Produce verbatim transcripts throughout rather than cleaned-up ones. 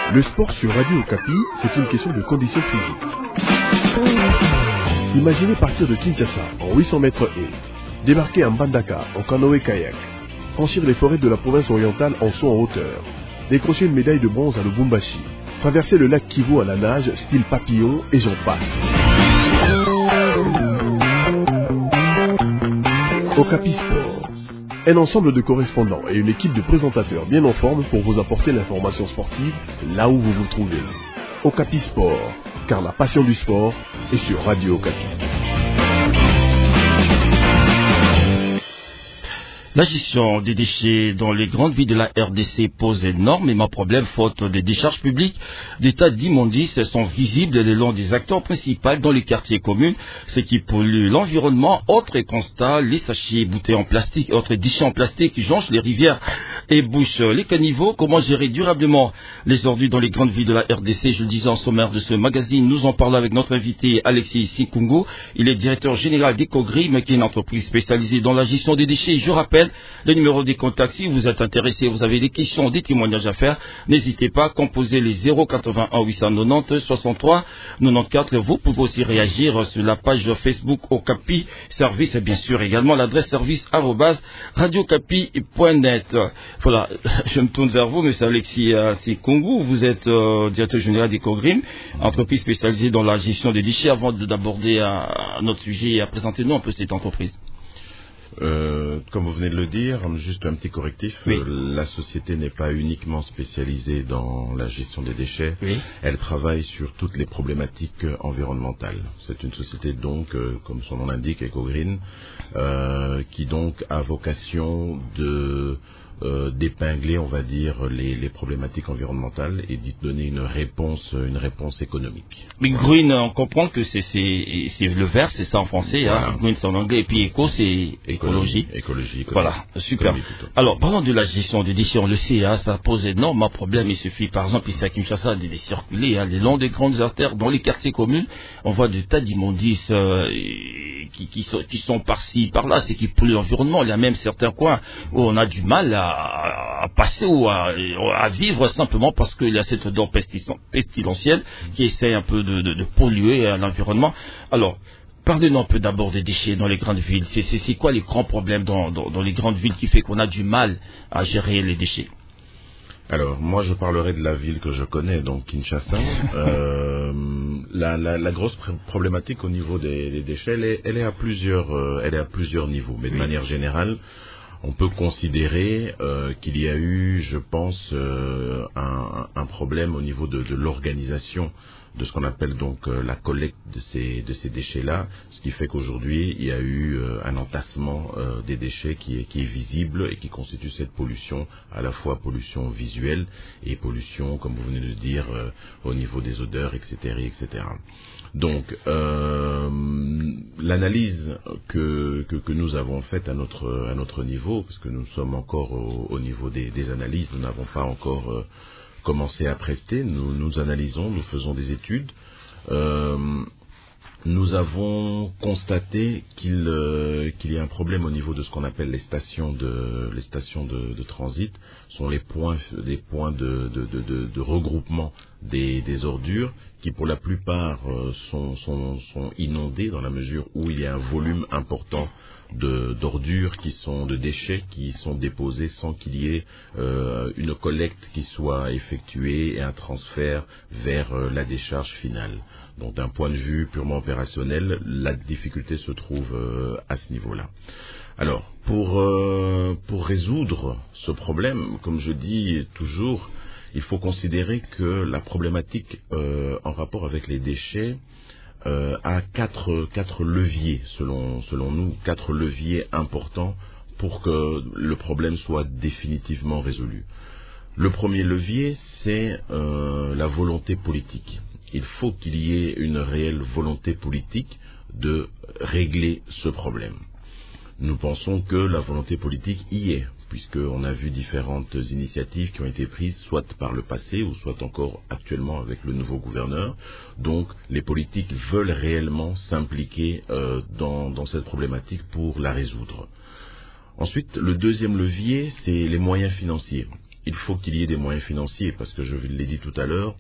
Le sport sur Radio Okapi, c'est une question de conditions physiques. Imaginez partir de Kinshasa en huit cents mètres haies, débarquer à Mbandaka en canoë-kayak, franchir les forêts de la province orientale en saut en hauteur, décrocher une médaille de bronze à Lubumbashi, traverser le lac Kivu à la nage style papillon et j'en passe. Okapi Sport, un ensemble de correspondants et une équipe de présentateurs bien en forme pour vous apporter l'information sportive là où vous vous trouvez. Okapi Sport, car la passion du sport est sur Radio Okapi. La gestion des déchets dans les grandes villes de la R D C pose énormément de problèmes faute des décharges publiques. Des tas d'immondices sont visibles le long des acteurs principaux dans les quartiers communs, ce qui pollue l'environnement. Autre constat, les sachets, bouteilles en plastique, autres déchets en plastique qui jonchent les rivières et bouchent les caniveaux. Comment gérer durablement les ordures dans les grandes villes de la R D C? Je le disais en sommaire de ce magazine, nous en parlons avec notre invité Alexis Sikungu. Il est directeur général d'Ecogrim, qui est une entreprise spécialisée dans la gestion des déchets. Je rappelle le numéro des contacts, si vous êtes intéressé, vous avez des questions, des témoignages à faire, n'hésitez pas à composer les zéro quatre-vingt-un huit cent quatre-vingt-dix soixante-trois quatre-vingt-quatorze. Vous pouvez aussi réagir sur la page Facebook Okapi Service et bien sûr également l'adresse service arobase radiocapi point net. Voilà, je me tourne vers vous, monsieur Alexis Sikungu. Vous êtes euh, directeur général d'Ecogrim, entreprise spécialisée dans la gestion des déchets. Avant d'aborder un autre sujet et à présenter nous un peu cette entreprise. Euh, comme vous venez de le dire, juste un petit correctif, oui. euh, la société n'est pas uniquement spécialisée dans la gestion des déchets, oui. Elle travaille sur toutes les problématiques environnementales. C'est une société donc, euh, comme son nom l'indique, Ecogreen, euh, qui donc a vocation de euh, d'épingler, on va dire, les, les problématiques environnementales et d'y donner une réponse, une réponse économique. Mais green, on comprend que c'est, c'est, c'est le vert, c'est ça en français, voilà. Hein, green c'est en anglais, et puis éco c'est écologie. Écologie, écologie. Voilà, super. Alors, parlons de la gestion des déchets, on le sait, hein, ça pose énormément de problèmes. Il suffit, par exemple, ici à Kinshasa, de, de circuler hein, le long des grandes artères, dans les quartiers communs, on voit des tas d'immondices euh, qui, qui, sont, qui sont par-ci, par-là, c'est qui polluent l'environnement. Il y a même certains coins où on a du mal à à passer ou à, à vivre simplement parce qu'il y a cette odeur pestilentielle qui essaie un peu de, de, de polluer l'environnement. Alors, parlez-nous un peu d'abord des déchets dans les grandes villes. C'est, c'est, c'est quoi les grands problèmes dans, dans, dans les grandes villes qui fait qu'on a du mal à gérer les déchets? Alors, moi, je parlerai de la ville que je connais, donc Kinshasa. euh, la, la, la grosse pr- problématique au niveau des, des déchets, elle est, elle est à plusieurs, euh, elle est à plusieurs niveaux, mais de oui. manière générale, on peut considérer euh, qu'il y a eu, je pense, euh, un, un problème au niveau de, de l'organisation de ce qu'on appelle donc euh, la collecte de ces, de ces déchets-là, ce qui fait qu'aujourd'hui, il y a eu euh, un entassement euh, des déchets qui est, qui est visible et qui constitue cette pollution, à la fois pollution visuelle et pollution, comme vous venez de le dire, euh, au niveau des odeurs, et cetera, et cetera. Donc, euh, l'analyse que, que, que nous avons faite à notre, à notre niveau, parce que nous sommes encore au, au niveau des, des analyses, nous n'avons pas encore euh, commencé à prester, nous, nous analysons, nous faisons des études. Euh, nous avons constaté qu'il, euh, qu'il y a un problème au niveau de ce qu'on appelle les stations de, les stations de, de transit, sont les points, des points de, de, de, de, de regroupement des, des ordures qui pour la plupart euh, sont, sont, sont inondés dans la mesure où il y a un volume important de, d'ordures qui sont, de déchets qui sont déposés sans qu'il y ait euh, une collecte qui soit effectuée et un transfert vers euh, la décharge finale. Donc d'un point de vue purement opérationnel, la difficulté se trouve euh, à ce niveau-là. Alors, pour, euh, pour résoudre ce problème, comme je dis toujours, il faut considérer que la problématique euh, en rapport avec les déchets euh, a quatre, quatre leviers, selon, selon nous, quatre leviers importants pour que le problème soit définitivement résolu. Le premier levier, c'est euh, la volonté politique. Il faut qu'il y ait une réelle volonté politique de régler ce problème. Nous pensons que la volonté politique y est, puisqu'on a vu différentes initiatives qui ont été prises, soit par le passé, ou soit encore actuellement avec le nouveau gouverneur. Donc, les politiques veulent réellement s'impliquer euh, dans, dans cette problématique pour la résoudre. Ensuite, le deuxième levier, c'est les moyens financiers. il faut qu'il y ait des moyens financiers, parce que je l'ai dit tout à l'heure,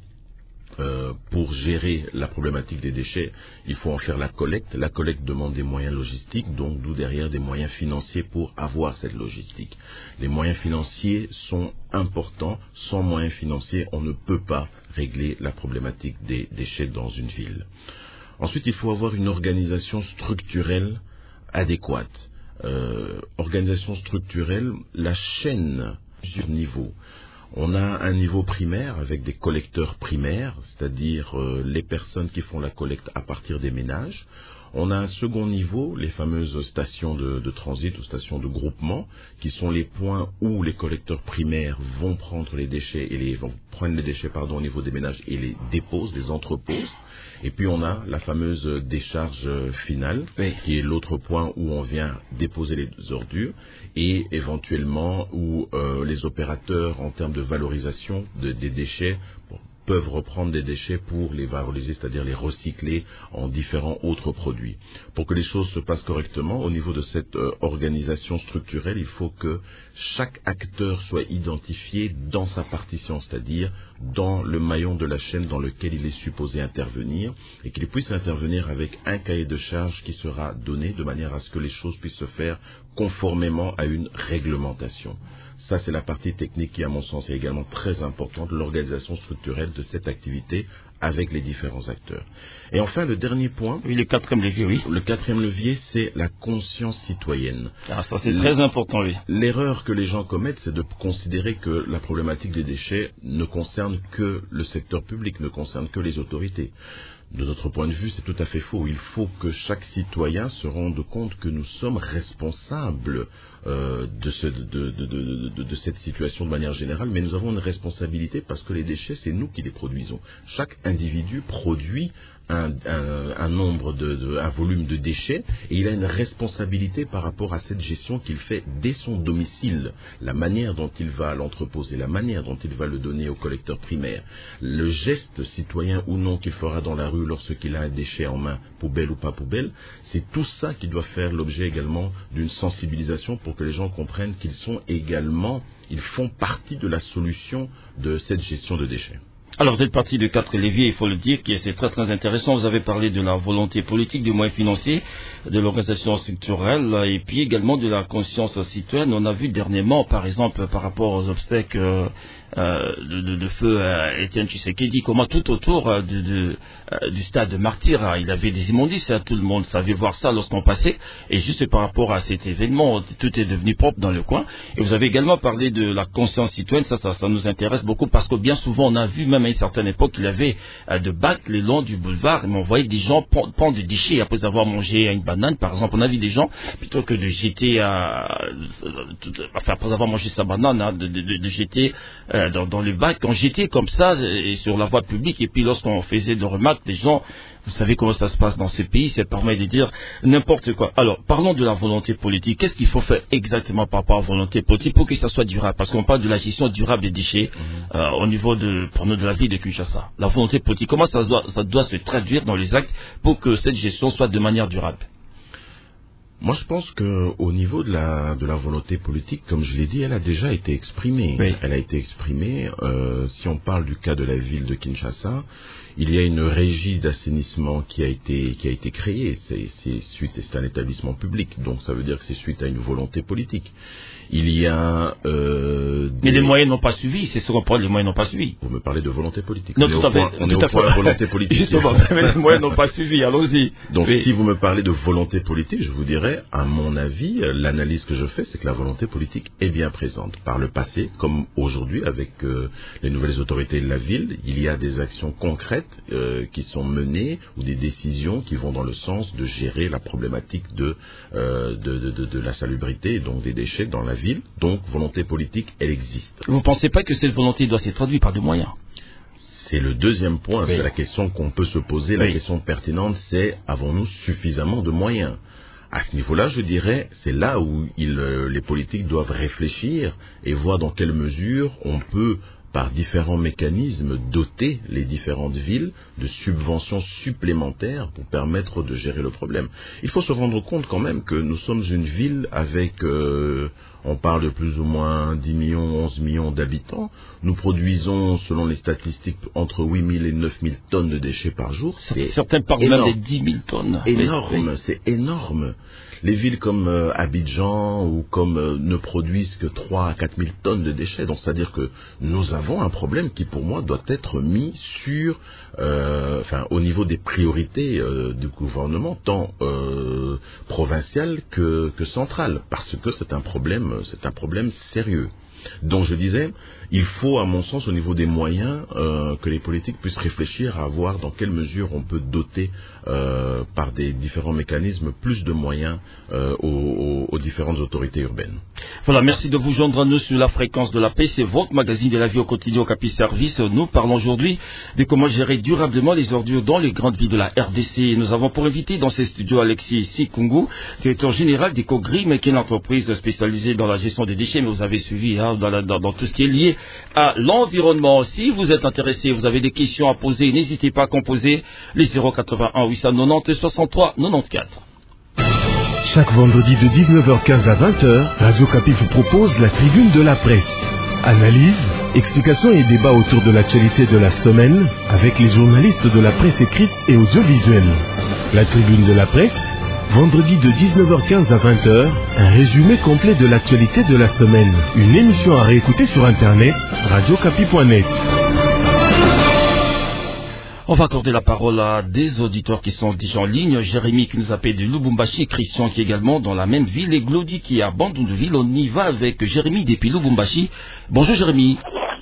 Euh, pour gérer la problématique des déchets, il faut en faire la collecte. La collecte demande des moyens logistiques, donc d'où derrière des moyens financiers pour avoir cette logistique. Les moyens financiers sont importants. Sans moyens financiers, on ne peut pas régler la problématique des déchets dans une ville. Ensuite, il faut avoir une organisation structurelle adéquate. Euh, organisation structurelle, la chaîne sur niveau. On a un niveau primaire avec des collecteurs primaires, c'est-à-dire euh, les personnes qui font la collecte à partir des ménages. On a un second niveau, les fameuses stations de, de transit ou stations de groupement, qui sont les points où les collecteurs primaires vont prendre les déchets et les vont prendre les déchets pardon au niveau des ménages et les déposent, les entreposent. Et puis on a la fameuse décharge finale, oui, qui est l'autre point où on vient déposer les ordures et éventuellement où euh, les opérateurs en termes de valorisation de, des déchets bon, peuvent reprendre des déchets pour les valoriser, c'est-à-dire les recycler en différents autres produits. Pour que les choses se passent correctement, au niveau de cette euh, organisation structurelle, il faut que chaque acteur soit identifié dans sa partition, c'est-à-dire dans le maillon de la chaîne dans lequel il est supposé intervenir, et qu'il puisse intervenir avec un cahier de charges qui sera donné de manière à ce que les choses puissent se faire conformément à une réglementation. Ça, c'est la partie technique qui, à mon sens, est également très importante, l'organisation structurelle de cette activité avec les différents acteurs. Et enfin, le dernier point... Oui, le quatrième levier, oui. Le quatrième levier, c'est la conscience citoyenne. Ah, ça, c'est très important, oui. L'erreur que les gens commettent, c'est de considérer que la problématique des déchets ne concerne que le secteur public, ne concerne que les autorités. De notre point de vue, c'est tout à fait faux. Il faut que chaque citoyen se rende compte que nous sommes responsables euh, de, ce, de, de, de, de, de cette situation de manière générale, mais nous avons une responsabilité parce que les déchets, c'est nous qui les produisons. Chaque individu produit un, un, un nombre de, de, un volume de déchets et il a une responsabilité par rapport à cette gestion qu'il fait dès son domicile. La manière dont il va l'entreposer, la manière dont il va le donner au collecteur primaire, le geste citoyen ou non qu'il fera dans la rue lorsqu'il a un déchet en main, poubelle ou pas poubelle, c'est tout ça qui doit faire l'objet également d'une sensibilisation pour que les gens comprennent qu'ils sont également, ils font partie de la solution de cette gestion de déchets. Alors vous êtes parti de quatre leviers, il faut le dire, qui c'est très très intéressant. Vous avez parlé de la volonté politique, des moyens financiers, de l'organisation structurelle et puis également de la conscience citoyenne. On a vu dernièrement, par exemple, par rapport aux obstacles euh, de, de, de feu euh, Étienne Tshisekedi, comment tout autour euh, de, de, euh, du stade de Martyr, hein, il y avait des immondices, hein, tout le monde savait voir ça lorsqu'on passait. Et juste par rapport à cet événement, tout est devenu propre dans le coin. Et vous avez également parlé de la conscience citoyenne, ça, ça, ça nous intéresse beaucoup parce que bien souvent on a vu même à une certaine époque, il y avait euh, de bacs le long du boulevard, et on voyait des gens prendre, prendre des déchets après avoir mangé une banane, par exemple. On a vu des gens, plutôt que de jeter, euh, enfin, après avoir mangé sa banane, hein, de, de, de jeter euh, dans, dans le bac, on jetait comme ça et sur la voie publique, et puis lorsqu'on faisait des remarques, des gens... Vous savez comment ça se passe dans ces pays, ça permet de dire n'importe quoi. Alors, parlons de la volonté politique. Qu'est-ce qu'il faut faire exactement par rapport à la volonté politique pour que ça soit durable? Parce qu'on parle de la gestion durable des déchets mmh. euh, au niveau de, pour nous, de la ville de Kinshasa. La volonté politique, comment ça doit, ça doit se traduire dans les actes pour que cette gestion soit de manière durable? Moi, je pense qu'au niveau de la, de la volonté politique, comme je l'ai dit, elle a déjà été exprimée. Oui. Elle a été exprimée. Euh, si on parle du cas de la ville de Kinshasa, il y a une régie d'assainissement qui a été, qui a été créée. C'est, c'est suite, c'est un établissement public, donc ça veut dire que c'est suite à une volonté politique. Il y a... Euh, des... Mais les moyens n'ont pas suivi, c'est ce qu'on parle, les moyens n'ont pas suivi. Vous me parlez de volonté politique. Non, tout à fait. On est au point de volonté politique. Justement, mais les moyens n'ont pas suivi, allons-y. Donc oui. Si vous me parlez de volonté politique, je vous dirais, à mon avis, l'analyse que je fais, c'est que la volonté politique est bien présente. Par le passé, comme aujourd'hui, avec euh, les nouvelles autorités de la ville, il y a des actions concrètes euh, qui sont menées ou des décisions qui vont dans le sens de gérer la problématique de, euh, de, de, de, de la salubrité, donc des déchets dans la ville. Donc, volonté politique, elle existe. Vous ne pensez pas que cette volonté doit se traduire par des moyens? C'est le deuxième point, oui. C'est la question qu'on peut se poser, la oui. question pertinente, c'est avons-nous suffisamment de moyens? À ce niveau-là, je dirais, c'est là où il, euh, les politiques doivent réfléchir et voir dans quelle mesure on peut, par différents mécanismes, doter les différentes villes de subventions supplémentaires pour permettre de gérer le problème. Il faut se rendre compte quand même que nous sommes une ville avec, euh, on parle de plus ou moins dix millions, onze millions d'habitants. Nous produisons, selon les statistiques, entre huit mille et neuf mille tonnes de déchets par jour. C'est Certains parlent même de dix mille tonnes. Énorme, oui. C'est énorme. Les villes comme euh, Abidjan ou comme euh, ne produisent que trois à quatre mille tonnes de déchets. Donc, c'est-à-dire que nous avons un problème qui, pour moi, doit être mis sur, euh, enfin, au niveau des priorités euh, du gouvernement, tant euh, provincial que, que central, parce que c'est un problème, c'est un problème sérieux. Donc je disais, il faut à mon sens au niveau des moyens euh, que les politiques puissent réfléchir à voir dans quelle mesure on peut doter euh, par des différents mécanismes plus de moyens euh, aux, aux, aux différentes autorités urbaines. Voilà, merci de vous joindre à nous sur la fréquence de la paix. C'est votre magazine de la vie au quotidien au Capi Service. Nous parlons aujourd'hui de comment gérer durablement les ordures dans les grandes villes de la R D C. Nous avons pour invité dans ces studios Alexis Sikungu, directeur général d'EcoGrim, qui est une entreprise spécialisée dans la gestion des déchets, mais vous avez suivi hein, dans, la, dans, dans tout ce qui est lié à l'environnement. Si vous êtes intéressé, vous avez des questions à poser, n'hésitez pas à composer les zéro quatre-vingt-un huit cent quatre-vingt-dix soixante-trois quatre-vingt-quatorze. Chaque vendredi de dix-neuf heures quinze à vingt heures, Radio Capi vous propose la tribune de la presse. Analyse, explications et débats autour de l'actualité de la semaine avec les journalistes de la presse écrite et audiovisuelle. La tribune de la presse, vendredi de dix-neuf heures quinze à vingt heures, un résumé complet de l'actualité de la semaine. Une émission à réécouter sur internet, radio capi point net. On va accorder la parole à des auditeurs qui sont déjà en ligne. Jérémy qui nous appelle de Lubumbashi, Christian qui est également dans la même ville et Glody qui est à Bandundu-Ville. On y va avec Jérémy depuis Lubumbashi. Bonjour Jérémy.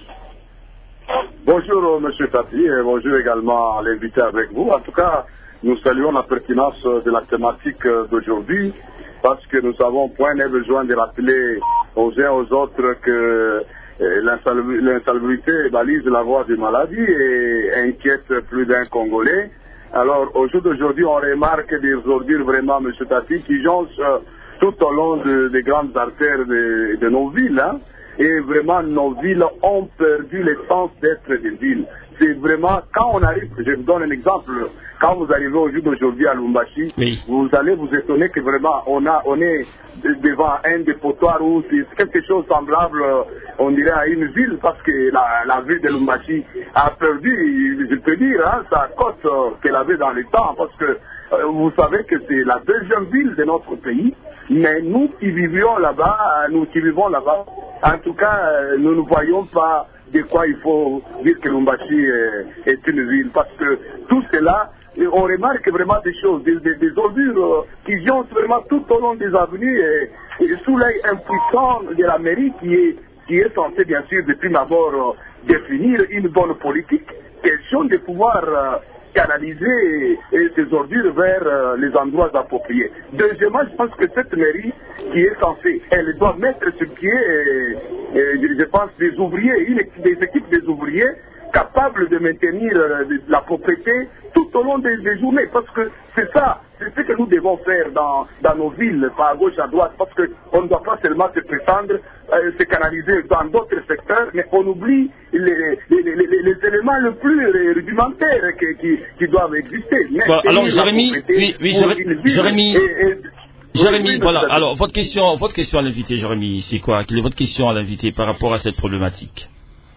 Bonjour Monsieur Tapi et bonjour également à l'invité avec vous. En tout cas, nous saluons la pertinence de la thématique d'aujourd'hui parce que nous avons point n'est besoin de rappeler aux uns aux autres que l'insalubrité balise la voie des maladies et inquiète plus d'un Congolais. Alors, au jour d'aujourd'hui, on remarque des ordures vraiment, M. Tati, qui jonchent tout au long de, des grandes artères de, de nos villes. Hein. Et vraiment, nos villes ont perdu l'essence d'être des villes. C'est vraiment, quand on arrive, je vous donne un exemple, quand vous arrivez au jour d'aujourd'hui à Lubumbashi, oui. Vous allez vous étonner que vraiment, on, a, on est devant un dépotoir où c'est quelque chose semblable, on dirait, à une ville, parce que la, la ville de Lubumbashi a perdu, je peux dire, hein, sa cote qu'elle avait dans le temps, parce que euh, vous savez que c'est la deuxième ville de notre pays, mais nous qui vivions là-bas, nous qui vivons là-bas, en tout cas, nous ne voyons pas de quoi il faut dire que Lubumbashi est, est une ville, parce que tout cela, on remarque vraiment des choses, des, des, des ordures euh, qui jonchent vraiment tout au long des avenues et, et sous l'œil impuissant de la mairie qui est, qui est censée bien sûr depuis d'abord euh, définir une bonne politique, question de pouvoir euh, canaliser et, ces ordures vers euh, les endroits appropriés. Deuxièmement, je pense que cette mairie qui est censée, elle doit mettre sur pied, et, et, je pense, des ouvriers, une, des équipes des ouvriers capables de maintenir euh, la propriété tout au long des, des journées, parce que c'est ça, c'est ce que nous devons faire dans, dans nos villes, par à gauche, à droite, parce qu'on ne doit pas seulement se prétendre, euh, se canaliser dans d'autres secteurs, mais on oublie les, les, les, les, les éléments les plus rudimentaires qui, qui, qui doivent exister. Bon, alors Jérémy, oui, oui, Jérémy, et, et, Jérémy, oui, voilà, alors votre question, votre question à l'invité, Jérémy, c'est quoi? Quelle est votre question à l'invité par rapport à cette problématique?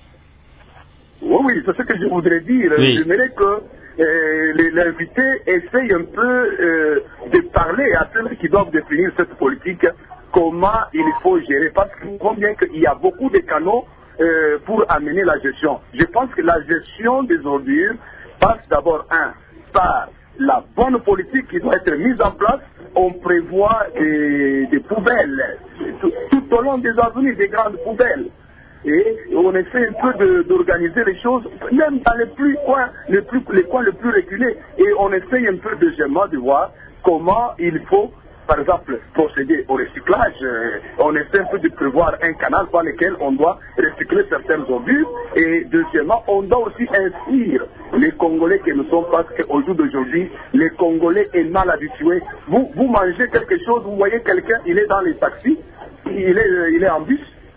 Oui, oui, c'est ce que je voudrais dire. Oui. J'aimerais que euh, l'invité essaye un peu euh, de parler à ceux qui doivent définir cette politique, comment il faut gérer, parce qu'on voit bien qu'il y a beaucoup de canaux euh, pour amener la gestion. Je pense que la gestion des ordures passe d'abord, un, par la bonne politique qui doit être mise en place. On prévoit des, des poubelles tout, tout au long des avenues, des grandes poubelles. Et on essaie un peu d'organiser les choses, même dans les plus coins, les, plus, les coins les plus reculés. Et on essaie un peu deuxièmement de voir comment il faut, par exemple, procéder au recyclage. On essaie un peu de prévoir un canal par lequel on doit recycler certaines ordures. Et deuxièmement, on doit aussi inscrire les Congolais que nous sommes, parce qu'au jour d'aujourd'hui, les Congolais sont mal habitués. Vous, vous mangez quelque chose, vous voyez quelqu'un, il est dans les taxis, il est, il est en bus.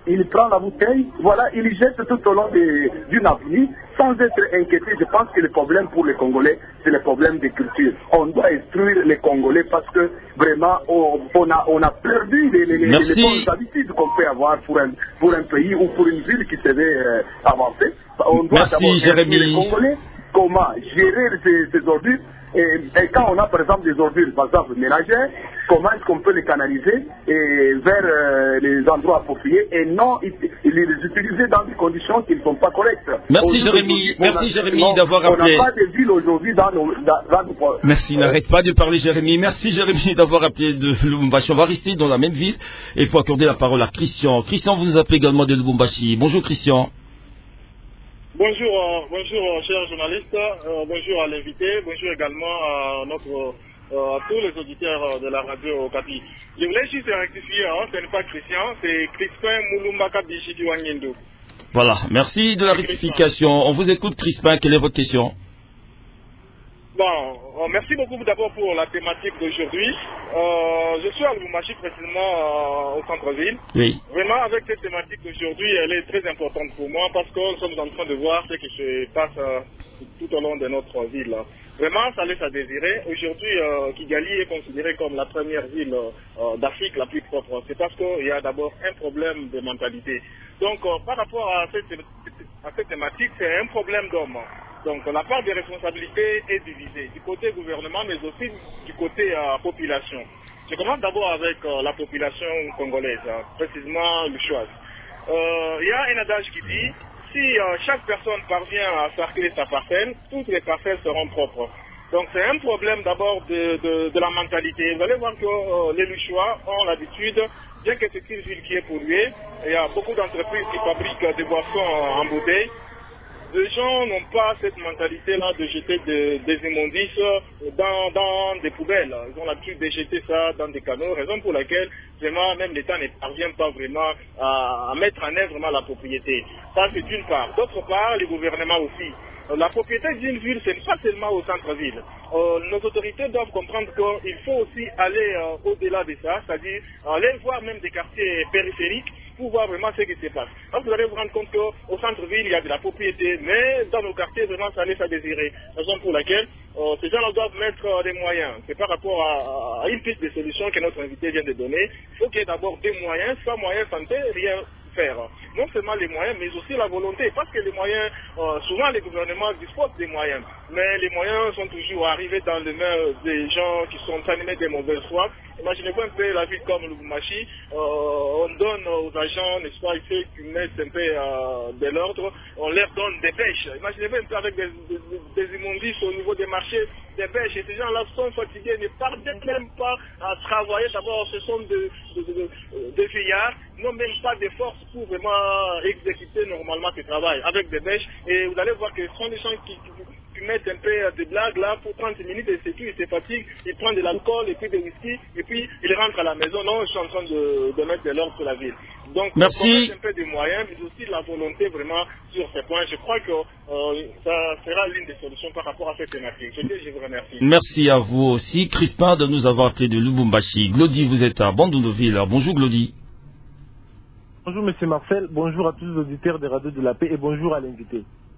il prend la bouteille, voilà, il y jette tout au long d'une avenue, sans être inquiété. Je pense que le problème pour les Congolais, c'est le problème de culture. On doit instruire les Congolais parce que vraiment, on, on, a, on a perdu les, les, les bonnes habitudes qu'on peut avoir pour un, pour un pays ou pour une ville qui se veut euh, avancer. On doit Merci, d'abord Jérémy. les Congolais comment gérer ces, ces ordures. Et, et quand on a par exemple des ordures, par exemple ménagères, comment est-ce qu'on peut les canaliser et vers euh, les endroits appropriés et non les utiliser dans des conditions qui ne sont pas correctes. Merci Jérémy, merci Jérémy d'avoir appelé. On n'a pas de ville aujourd'hui dans nos, dans, dans nos... Merci, euh... n'arrête pas de parler Jérémy. Merci Jérémy d'avoir appelé de Lubumbashi. On va rester dans la même ville et il faut accorder la parole à Christian. Christian, vous nous appelez également de Lubumbashi. Bonjour Christian. Bonjour, euh, bonjour, euh, chers journalistes, euh, bonjour à l'invité, bonjour également à, notre, euh, à tous les auditeurs de la radio Okapi. Je voulais juste rectifier, hein, ce n'est pas Christian, c'est Crispin Mulumbaka Bichidi Wanyendo. Voilà, merci de la rectification. On vous écoute Crispin, quelle est votre question? Bon, euh, merci beaucoup d'abord pour la thématique d'aujourd'hui. Euh, je suis à Lubumbashi précisément euh, au centre-ville. Oui. Vraiment, avec cette thématique d'aujourd'hui, elle est très importante pour moi parce que nous sommes en train de voir ce qui se passe euh, tout au long de notre ville. Vraiment, ça laisse à désirer. Aujourd'hui, euh, Kigali est considérée comme la première ville euh, d'Afrique la plus propre. C'est parce qu'il y a d'abord un problème de mentalité. Donc, euh, par rapport à cette, à cette thématique, c'est un problème d'homme. Donc la part des responsabilités est divisée du côté gouvernement mais aussi du côté euh, population. Je commence d'abord avec euh, la population congolaise, hein, précisément luchoise. Euh, il y a un adage qui dit si euh, chaque personne parvient à cercler sa parcelle, toutes les parcelles seront propres. Donc c'est un problème d'abord de, de, de la mentalité. Vous allez voir que euh, les Luchois ont l'habitude, bien que c'est une ville qui est polluée, il y a beaucoup d'entreprises qui fabriquent des boissons en bouteille. Les gens n'ont pas cette mentalité-là de jeter de, des immondices dans, dans des poubelles. Ils ont l'habitude de jeter ça dans des canaux, raison pour laquelle vraiment même l'État ne parvient pas vraiment à, à mettre en œuvre vraiment la propriété. Ça c'est d'une part. D'autre part, les gouvernements aussi. La propriété d'une ville, ce n'est pas seulement au centre-ville. Euh, nos autorités doivent comprendre qu'il faut aussi aller euh, au-delà de ça, c'est-à-dire aller voir même des quartiers périphériques pour voir vraiment ce qui se passe. Donc vous allez vous rendre compte qu'au centre-ville, il y a de la propriété, mais dans nos quartiers, vraiment, ça laisse à désirer. Raison pour laquelle euh, ces gens-là doivent mettre euh, des moyens. C'est par rapport à, à une piste de solution que notre invité vient de donner. Il faut qu'il y ait d'abord des moyens. Sans moyens, ça ne peut rien faire. Non seulement les moyens, mais aussi la volonté. Parce que les moyens, euh, souvent les gouvernements disposent des moyens. Mais les moyens sont toujours arrivés dans les mains des gens qui sont animés de mauvaise foi. Imaginez-vous un peu la ville comme Lubumbashi. Euh, on donne aux agents, n'est-ce pas, ceux qui mettent un peu euh, de l'ordre, on leur donne des pêches. Imaginez-vous un peu avec des, des, des immondices au niveau des marchés, des pêches. Et ces gens-là sont fatigués, ne parviennent même pas à travailler. D'abord, ce sont des de, de, de, de vieillards, n'ont même pas de force pour vraiment exécuter normalement ce travail avec des pêches. Et vous allez voir que ce sont des gens qui, qui qui mettent un peu de blagues là pour trente minutes et c'est tout, ils se fatiguent, ils prennent de l'alcool et puis des whisky et puis ils rentrent à la maison. Non, je suis en train de, de mettre de l'ordre sur la ville. Donc, merci. Un peu de moyens, mais aussi de la volonté vraiment sur ces points. Je crois que euh, ça sera l'une des solutions par rapport à cette thématique. Je, je vous remercie. Merci à vous aussi, Crispin, de nous avoir appelé de Lubumbashi. Glody, vous êtes à Bandunuville. Bonjour Glody. Bonjour Monsieur Marcel, bonjour à tous les auditeurs des radios de la paix et bonjour à l'invité.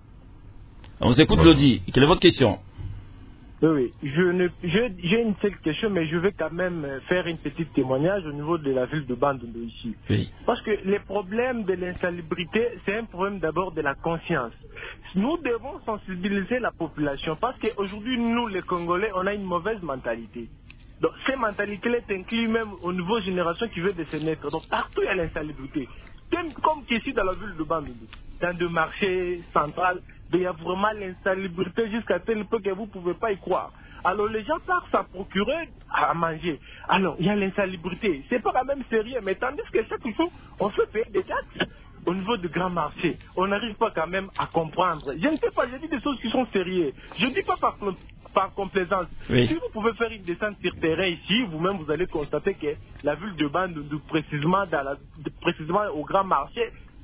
On vous écoute, Glody. Quelle est votre question? Oui, oui. Je ne, je, j'ai une seule question, mais je vais quand même faire une petite témoignage au niveau de la ville de Bandundu ici. Oui. Parce que les problèmes de l'insalubrité, c'est un problème d'abord de la conscience. Nous devons sensibiliser la population parce qu'aujourd'hui, nous, les Congolais, on a une mauvaise mentalité. Donc, ces mentalités-là incluent même aux nouvelles générations qui veulent de se naître. Donc, partout, il y a l'insalubrité. Comme ici dans la ville de Bandundu, dans le marché central, il y a vraiment l'insalubrité jusqu'à tel point que vous ne pouvez pas y croire. Alors les gens partent s'en procurer à manger. Alors il y a l'insalubrité. C'est pas quand même sérieux, mais tandis que chaque jour, on fait payer des taxes au niveau du grand marché. On n'arrive pas quand même à comprendre. Je ne sais pas, je dis des choses qui sont sérieuses. Je ne dis pas par, par complaisance. Oui. Si vous pouvez faire une descente sur terrain ici, vous-même vous allez constater que la ville de Bandundu, précisément, dans la, précisément au grand marché,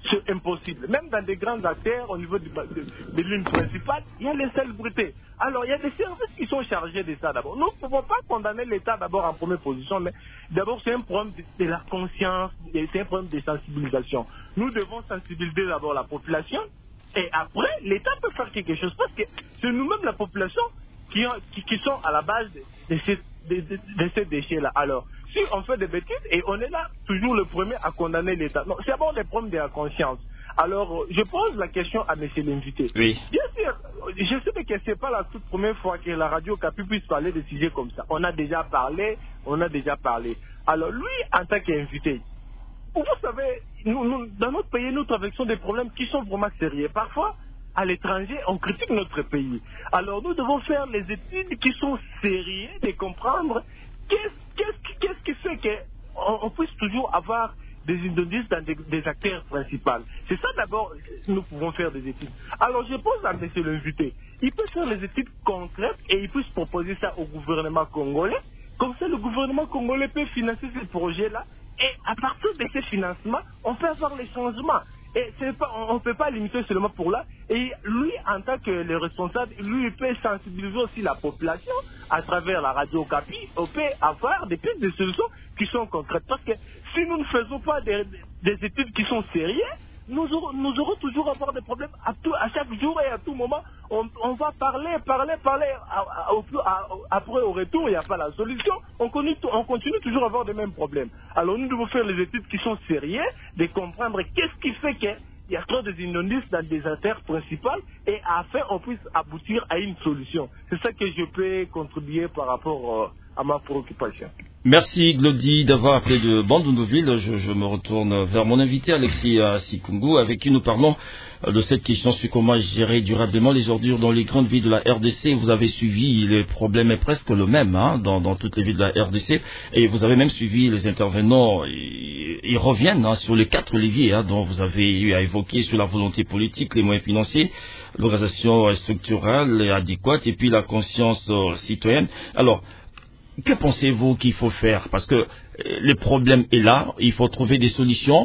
c'est impossible. Même dans des grands acteurs, au niveau de, de, de l'une principale, il y a l'insalubrité. Alors, il y a des services qui sont chargés de ça d'abord. Nous ne pouvons pas condamner l'État d'abord en première position, mais d'abord, c'est un problème de, de la conscience, c'est un problème de sensibilisation. Nous devons sensibiliser d'abord la population, et après, l'État peut faire quelque chose, parce que c'est nous-mêmes, la population, qui, ont, qui, qui sont à la base de, de ces, de, de, de ces déchets-là. Alors, si on fait des bêtises, et on est là, toujours le premier à condamner l'État. Non, c'est d'abord des problèmes de la conscience. Alors, je pose la question à monsieur l'invité. Oui. Bien sûr, je sais que ce n'est pas la toute première fois que la radio Okapi puisse parler de sujets comme ça. On a déjà parlé, on a déjà parlé. Alors, lui, en tant qu'invité, vous savez, nous, nous, dans notre pays, nous traversons des problèmes qui sont vraiment sérieux. Parfois, à l'étranger, on critique notre pays. Alors, nous devons faire les études qui sont sérieuses, de comprendre qu'est-ce, qu'est-ce, qu'est-ce qui fait qu'on on puisse toujours avoir des indices dans des, des acteurs principaux. C'est ça d'abord, nous pouvons faire des études. Alors, je pose à monsieur l'invité, il peut faire les études concrètes et il peut se proposer ça au gouvernement congolais. Comme ça, le gouvernement congolais peut financer ces projets-là. Et à partir de ces financements, on peut avoir les changements. Et pas, on ne peut pas limiter seulement pour là. Et lui, en tant que le responsable, lui, il peut sensibiliser aussi la population à travers la radio Okapi. On peut avoir des pistes de solutions qui sont concrètes. Parce que si nous ne faisons pas des, des études qui sont sérieuses, nous aurons, nous aurons toujours avoir des problèmes à, tout, à chaque jour et à tout moment. On, on va parler, parler, parler. À, à, au, à, après, au retour, il n'y a pas la solution. On continue, on continue toujours à avoir les mêmes problèmes. Alors, nous devons faire les études qui sont sérieuses, de comprendre qu'est-ce qui fait qu'il y a trop d'inondations dans des artères principales et afin qu'on puisse aboutir à une solution. C'est ça que je peux contribuer par rapport euh, à ma préoccupation. Merci Glody d'avoir appelé de Bandundu-Ville. Je, je me retourne vers mon invité Alexis Sikungu, avec qui nous parlons de cette question sur comment gérer durablement les ordures dans les grandes villes de la R D C. Vous avez suivi, le problème est presque le même hein, dans, dans toutes les villes de la R D C, et vous avez même suivi les intervenants. Ils, ils reviennent hein, sur les quatre leviers hein, dont vous avez eu à évoquer, sur la volonté politique, les moyens financiers, l'organisation structurelle et adéquate, et puis la conscience euh, citoyenne. Alors, que pensez-vous qu'il faut faire? Parce que le problème est là, il faut trouver des solutions,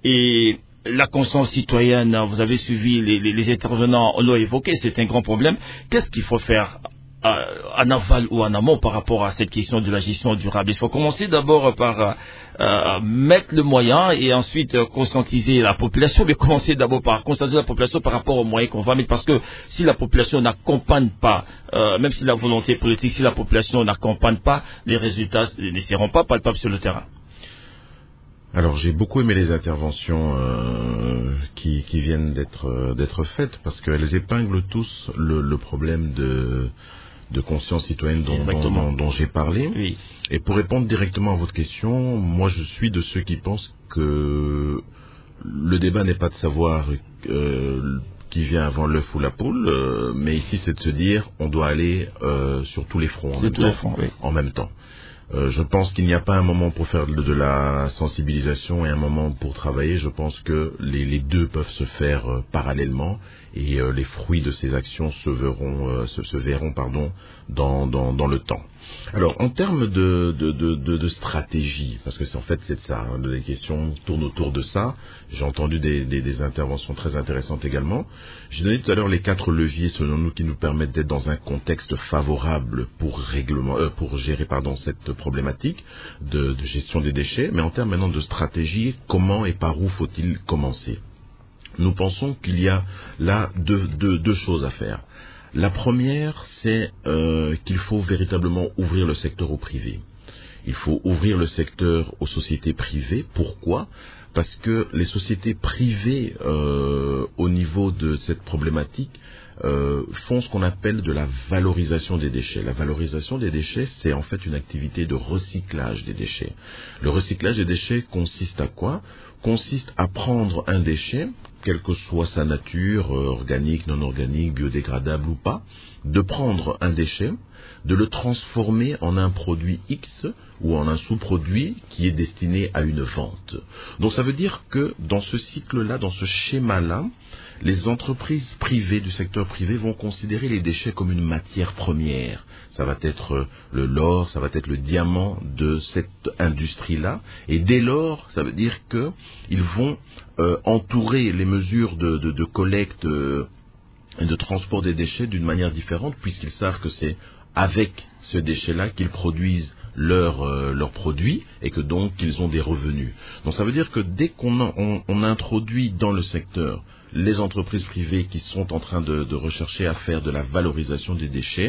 et la conscience citoyenne, vous avez suivi les, les, les intervenants, on l'a évoqué, c'est un grand problème. Qu'est-ce qu'il faut faire en aval ou en amont par rapport à cette question de la gestion durable? Il faut commencer d'abord par euh, mettre le moyen et ensuite euh, conscientiser la population, mais commencer d'abord par conscientiser la population par rapport aux moyens qu'on va mettre, parce que si la population n'accompagne pas, euh, même si la volonté politique, si la population n'accompagne pas, les résultats ne seront pas palpables sur le terrain. Alors j'ai beaucoup aimé les interventions euh, qui, qui viennent d'être euh, d'être faites, parce qu'elles épinglent tous le, le problème de de conscience citoyenne dont, dont, dont, dont j'ai parlé. Oui. Et pour répondre directement à votre question, moi je suis de ceux qui pensent que le débat n'est pas de savoir euh, qui vient avant l'œuf ou la poule, euh, mais ici c'est de se dire on doit aller euh, sur tous les fronts en même temps. Fronts, oui. En même temps. Euh, je pense qu'il n'y a pas un moment pour faire de, de la sensibilisation et un moment pour travailler. Je pense que les, les deux peuvent se faire euh, parallèlement, et euh, les fruits de ces actions se verront, euh, se, se verront pardon, dans, dans, dans le temps. Alors, en termes de, de, de, de, de stratégie, parce que c'est en fait c'est ça, hein, les questions tournent autour de ça. J'ai entendu des, des, des interventions très intéressantes également. J'ai donné tout à l'heure les quatre leviers selon nous qui nous permettent d'être dans un contexte favorable pour règlement, euh, pour gérer pardon cette problématique de, de gestion des déchets. Mais en termes maintenant de stratégie, comment et par où faut-il commencer? Nous pensons qu'il y a là deux, deux, deux choses à faire. La première, c'est euh, qu'il faut véritablement ouvrir le secteur au privé. Il faut ouvrir le secteur aux sociétés privées. Pourquoi? Parce que les sociétés privées, euh, au niveau de cette problématique, euh, font ce qu'on appelle de la valorisation des déchets. La valorisation des déchets, c'est en fait une activité de recyclage des déchets. Le recyclage des déchets consiste à quoi? Consiste à prendre un déchet, quelle que soit sa nature, euh, organique, non organique, biodégradable ou pas, de prendre un déchet, de le transformer en un produit X ou en un sous-produit qui est destiné à une vente. Donc ça veut dire que dans ce cycle-là, dans ce schéma-là, les entreprises privées du secteur privé vont considérer les déchets comme une matière première. Ça va être le l'or, ça va être le diamant de cette industrie-là. Et dès lors, ça veut dire qu'ils vont euh, entourer les mesures de, de, de collecte euh, et de transport des déchets d'une manière différente, puisqu'ils savent que c'est avec ce déchet-là qu'ils produisent leurs euh, leurs produits et que donc ils ont des revenus. Donc ça veut dire que dès qu'on a, on, on introduit dans le secteur les entreprises privées qui sont en train de, de rechercher à faire de la valorisation des déchets,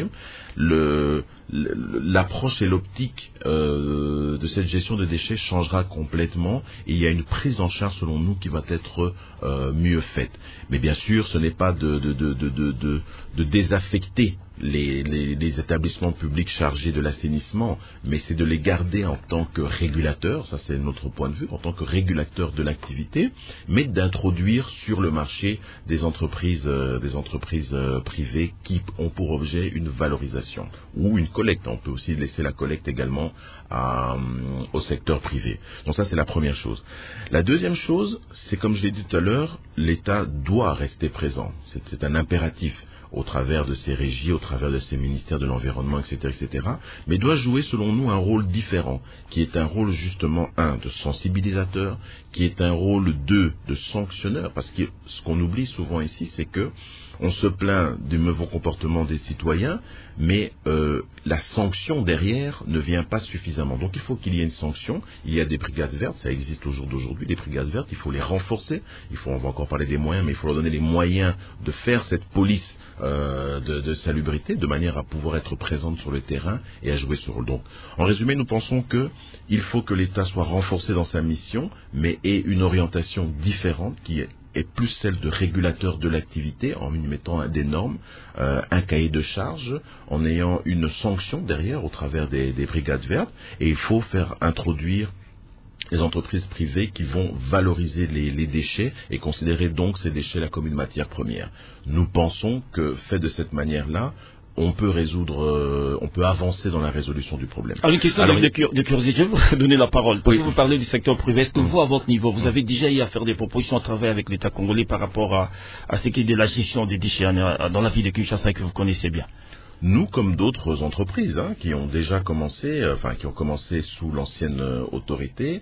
le, le, l'approche et l'optique euh, de cette gestion des déchets changera complètement et il y a une prise en charge selon nous qui va être euh, mieux faite. Mais bien sûr, ce n'est pas de, de, de, de, de, de, de désaffecter Les, les, les établissements publics chargés de l'assainissement, mais c'est de les garder en tant que régulateurs, ça c'est notre point de vue, en tant que régulateurs de l'activité, mais d'introduire sur le marché des entreprises, euh, des entreprises euh, privées qui ont pour objet une valorisation ou une collecte. On peut aussi laisser la collecte également à, euh, au secteur privé. Donc ça c'est la première chose. La deuxième chose, c'est comme je l'ai dit tout à l'heure, l'État doit rester présent. C'est, c'est un impératif au travers de ses régies, au travers de ses ministères de l'environnement, et cetera, et cetera, mais doit jouer selon nous un rôle différent, qui est un rôle justement, un, de sensibilisateur, qui est un rôle, deux, de sanctionneur, parce que ce qu'on oublie souvent ici, c'est que on se plaint du mauvais comportement des citoyens, mais euh, la sanction derrière ne vient pas suffisamment. Donc il faut qu'il y ait une sanction. Il y a des brigades vertes, ça existe au jour d'aujourd'hui, les brigades vertes, il faut les renforcer. Il faut, on va encore parler des moyens, mais il faut leur donner les moyens de faire cette police euh, de, de salubrité, de manière à pouvoir être présente sur le terrain et à jouer ce rôle. Donc, en résumé, nous pensons que il faut que l'État soit renforcé dans sa mission, mais ait une orientation différente qui est et plus celle de régulateur de l'activité en y mettant des normes, euh, un cahier de charge, en ayant une sanction derrière au travers des, des brigades vertes. Et il faut faire introduire les entreprises privées qui vont valoriser les, les déchets et considérer donc ces déchets-là comme une matière première. Nous pensons que fait de cette manière-là, on peut résoudre, euh, on peut avancer dans la résolution du problème. Alors une question Alors, de, de, de curiosité, je vais vous donner la parole. Parce oui. que vous parlez du secteur privé. Est-ce que mmh. vous, à votre niveau, vous mmh. avez déjà eu à faire des propositions à travailler avec l'État congolais par rapport à, à ce qui est de la gestion des déchets dans la ville de Kinshasa que vous connaissez bien? Nous, comme d'autres entreprises hein, qui ont déjà commencé, euh, enfin qui ont commencé sous l'ancienne euh, autorité,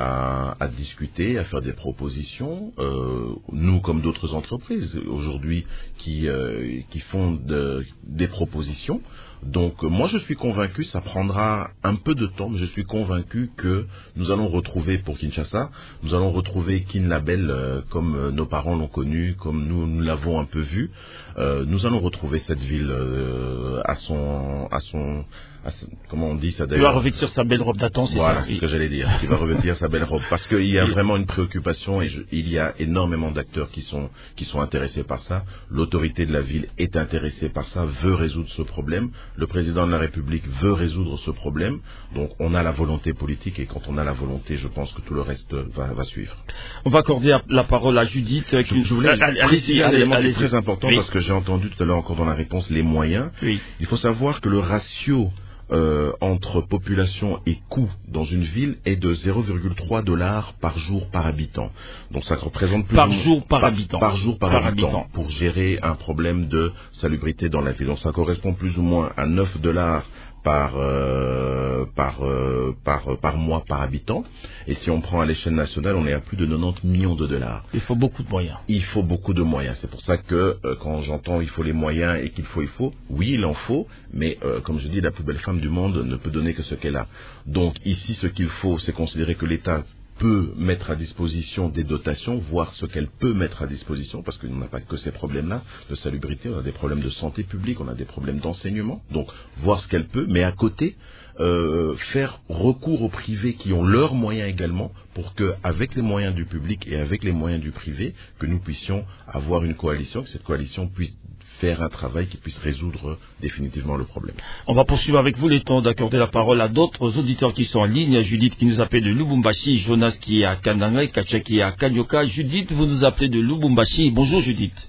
à, à discuter, à faire des propositions. Euh, nous, comme d'autres entreprises aujourd'hui qui euh, qui font de, des propositions. Donc, moi, je suis convaincu, ça prendra un peu de temps, mais je suis convaincu que nous allons retrouver pour Kinshasa, nous allons retrouver Kinlabel euh, comme euh, nos parents l'ont connu, comme nous, nous l'avons un peu vu. Euh, nous allons retrouver cette ville euh, à son, à son, à son, comment on dit ça d'ailleurs. Il va revêtir sa belle robe d'attente, c'est voilà, ça. c'est ce que j'allais dire. Il va revêtir sa belle robe, parce qu'il y a vraiment une préoccupation et je, il y a énormément d'acteurs qui sont qui sont intéressés par ça. L'autorité de la ville est intéressée par ça, veut résoudre ce problème. Le président de la République veut résoudre ce problème. Donc, on a la volonté politique et quand on a la volonté, je pense que tout le reste va, va suivre. On va accorder la parole à Judith. Je, je voulais préciser un élément qui est très important oui. parce que j'ai entendu tout à l'heure encore dans la réponse les moyens. Oui. Il faut savoir que le ratio euh, entre population et coût dans une ville est de zéro virgule trois dollars par jour par habitant. Donc ça représente plus par ou jour par, par habitant. Par jour par, par habitant, habitant pour gérer un problème de salubrité dans la ville. Donc ça correspond plus ou moins à neuf dollars par euh, par euh, par par mois par habitant. Et si on prend à l'échelle nationale, on est à plus de quatre-vingt-dix millions de dollars. Il faut beaucoup de moyens. Il faut beaucoup de moyens. C'est pour ça que euh, quand j'entends il faut les moyens et qu'il faut il faut, oui il en faut, mais euh, comme je dis, la plus belle femme du monde ne peut donner que ce qu'elle a. Donc ici ce qu'il faut, c'est considérer que l'État peut mettre à disposition des dotations, voir ce qu'elle peut mettre à disposition, parce qu'on n'a pas que ces problèmes-là de salubrité, on a des problèmes de santé publique, on a des problèmes d'enseignement, donc voir ce qu'elle peut, mais à côté, euh, faire recours aux privés qui ont leurs moyens également, pour que, avec les moyens du public et avec les moyens du privé, que nous puissions avoir une coalition, que cette coalition puisse faire un travail qui puisse résoudre définitivement le problème. On va poursuivre avec vous le temps d'accorder la parole à d'autres auditeurs qui sont en ligne. Judith qui nous appelle de Lubumbashi, Jonas qui est à Kananga, Kacha qui est à Kanyoka. Judith, vous nous appelez de Lubumbashi. Bonjour Judith.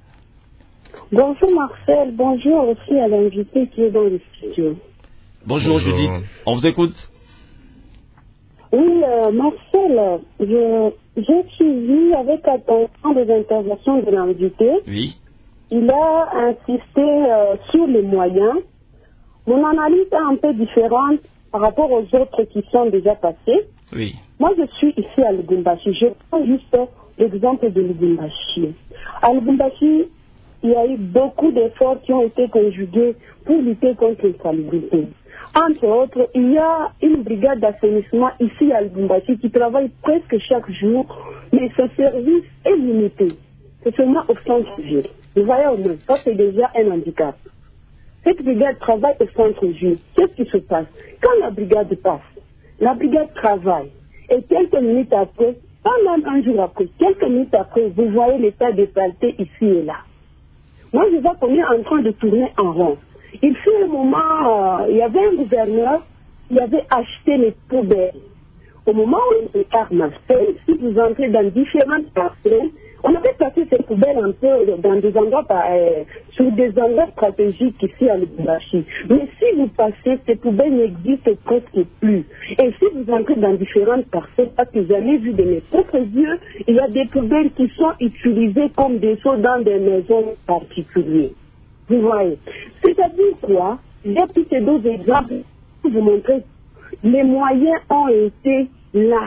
Bonjour Marcel, bonjour aussi à l'invité qui est dans le studio. Bonjour, bonjour Judith, on vous écoute. Oui, euh, Marcel, je- j'ai suivi avec attention les interventions de l'invité. Oui. Il a insisté euh, sur les moyens. Mon analyse est un peu différente par rapport aux autres qui sont déjà passés. Oui. Moi, je suis ici à Lubumbashi. Je prends juste l'exemple de Lubumbashi. À Lubumbashi, il y a eu beaucoup d'efforts qui ont été conjugués pour lutter contre l'insalubrité. Entre autres, il y a une brigade d'assainissement ici à Lubumbashi qui travaille presque chaque jour, mais ce service est limité. C'est seulement au centre-ville. Vous voyez au moins, ça c'est déjà un handicap. Cette brigade travaille au centre-ville. Qu'est-ce qui se passe? Quand la brigade passe, la brigade travaille, et quelques minutes après, pas même un jour après, quelques minutes après, vous voyez l'état de saleté ici et là. Moi, je vois qu'on est en train de tourner en rond. Il fut un moment, euh, il y avait un gouverneur qui avait acheté les poubelles. Au moment où il était à Marseille, si vous entrez dans différentes parcelles, on avait placé ces poubelles un peu dans des endroits, euh, sur des endroits stratégiques ici à Lubumbashi. Mais si vous passez, ces poubelles n'existent presque plus. Et si vous entrez dans différentes parcelles, parce que j'avais vu de mes propres yeux, il y a des poubelles qui sont utilisées comme des seaux dans des maisons particulières. Vous voyez. C'est-à-dire quoi? J'ai pris ces deux exemples pour vous montrer. Les moyens ont été là.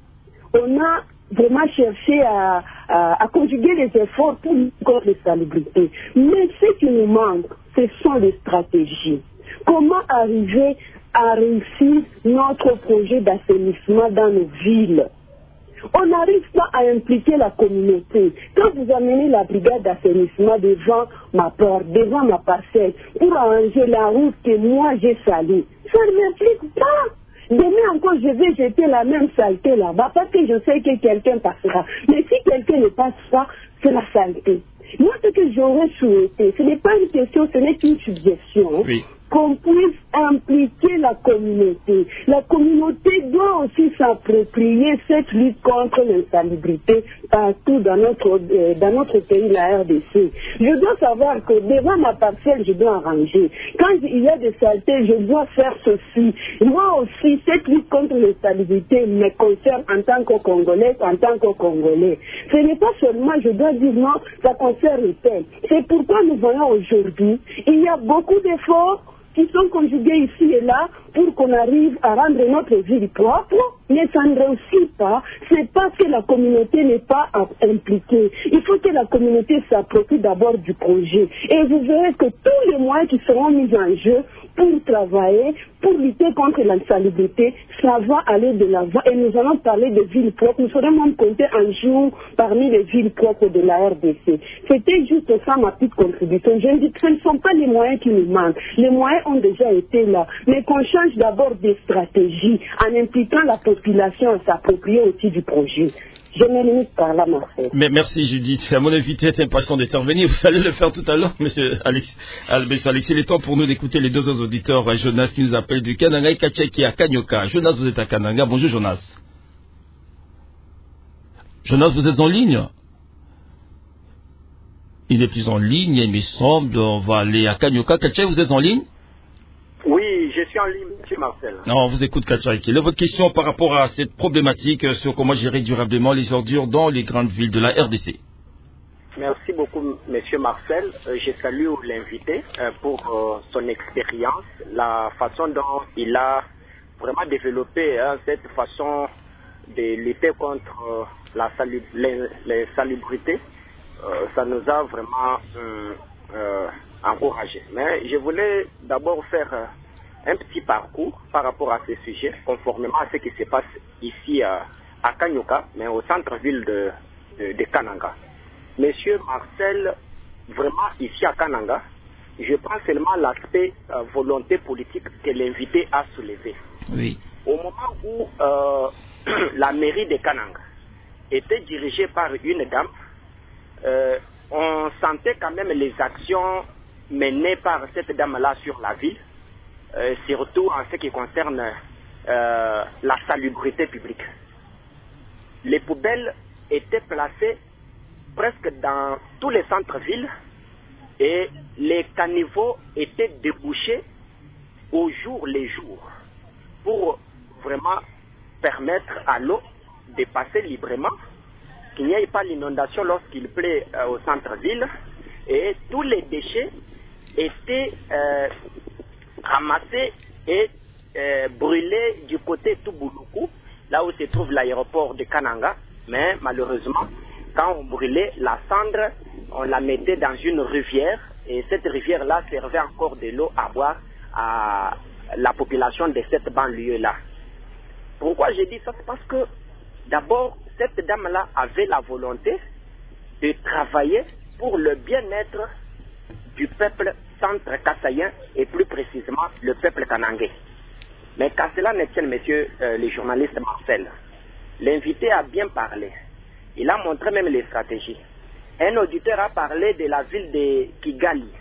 On a vraiment cherché à, à, à conjuguer les efforts pour lutter contre l'insalubrité. Mais ce qui nous manque, ce sont les stratégies. Comment arriver à réussir notre projet d'assainissement dans nos villes? On n'arrive pas à impliquer la communauté. Quand vous amenez la brigade d'assainissement devant ma porte, devant ma parcelle, pour arranger la route que moi j'ai salée, ça ne m'implique pas. Demain encore, je vais jeter la même saleté là-bas parce que je sais que quelqu'un passera. Mais si quelqu'un ne passe pas, c'est la saleté. Moi, ce que j'aurais souhaité, ce n'est pas une question, ce n'est qu'une suggestion. Oui. Qu'on puisse impliquer la communauté. La communauté doit aussi s'approprier cette lutte contre l'insalubrité partout dans notre, euh, dans notre pays, la R D C. Je dois savoir que devant ma parcelle, je dois arranger. Quand il y a des saletés, je dois faire ceci. Moi aussi, cette lutte contre l'insalubrité me concerne en tant que Congolais, en tant que Congolais. Ce n'est pas seulement, je dois dire non, ça concerne tel. C'est pourquoi nous voyons aujourd'hui, il y a beaucoup d'efforts qui sont conjugués ici et là pour qu'on arrive à rendre notre ville propre, mais ça ne réussit pas. C'est parce que la communauté n'est pas impliquée. Il faut que la communauté s'approprie d'abord du projet. Et vous verrez que tous les moyens qui seront mis en jeu pour travailler, pour lutter contre l'insalubrité, ça va aller de l'avant. Et nous allons parler de villes propres. Nous serons même compter un jour parmi les villes propres de la R D C. C'était juste ça ma petite contribution. Je dis que ce ne sont pas les moyens qui nous manquent. Les moyens ont déjà été là. Mais qu'on change d'abord des stratégies en impliquant la population à s'approprier aussi du projet. Je me limite par là, Marcel. Mais merci Judith. Mon invité est impatient d'intervenir. Vous allez le faire tout à l'heure, monsieur Alex. Monsieur Alex, il est temps pour nous d'écouter les deux autres auditeurs. Jonas qui nous appelle du Kananga et Katia qui est à Kanyoka. Jonas, vous êtes à Kananga. Bonjour Jonas. Jonas, vous êtes en ligne? Il n'est plus en ligne, il me semble. On va aller à Kanyoka. Katia, vous êtes en ligne? Oui, je suis en ligne, monsieur Marcel. Non, on vous écoute, Katia. Quelle est votre question par rapport à cette problématique sur comment gérer durablement les ordures dans les grandes villes de la R D C? Merci beaucoup, monsieur Marcel. Euh, je salue l'invité euh, pour euh, son expérience, la façon dont il a vraiment développé hein, cette façon de lutter contre euh, la salu les, les salubrités. Euh, ça nous a vraiment euh, euh, encouragé. Mais je voulais d'abord faire euh, un petit parcours par rapport à ce sujet, conformément à ce qui se passe ici euh, à Kanyoka, mais au centre-ville de, de, de Kananga. Monsieur Marcel, vraiment ici à Kananga, je prends seulement l'aspect euh, volonté politique que l'invité a soulevé. Oui. Au moment où euh, la mairie de Kananga était dirigée par une dame, euh, on sentait quand même les actions menées par cette dame-là sur la ville, euh, surtout en ce qui concerne euh, la salubrité publique. Les poubelles étaient placées presque dans tous les centres-villes et les caniveaux étaient débouchés au jour les jours pour vraiment permettre à l'eau de passer librement, qu'il n'y ait pas l'inondation lorsqu'il pleut euh, au centre-ville, et tous les déchets étaient euh, ramassés et euh, brûlés du côté Toubouloukou, là où se trouve l'aéroport de Kananga, mais malheureusement, quand on brûlait la cendre, on la mettait dans une rivière, et cette rivière-là servait encore de l'eau à boire à la population de cette banlieue-là. Pourquoi j'ai dit ça? C'est parce que, d'abord, cette dame-là avait la volonté de travailler pour le bien-être du peuple centre-kassaïen et plus précisément le peuple kanangais. Mais qu'à cela ne tienne, monsieur euh, le journaliste Marcel, l'invité a bien parlé. Il a montré même les stratégies. Un auditeur a parlé de la ville de Kigali,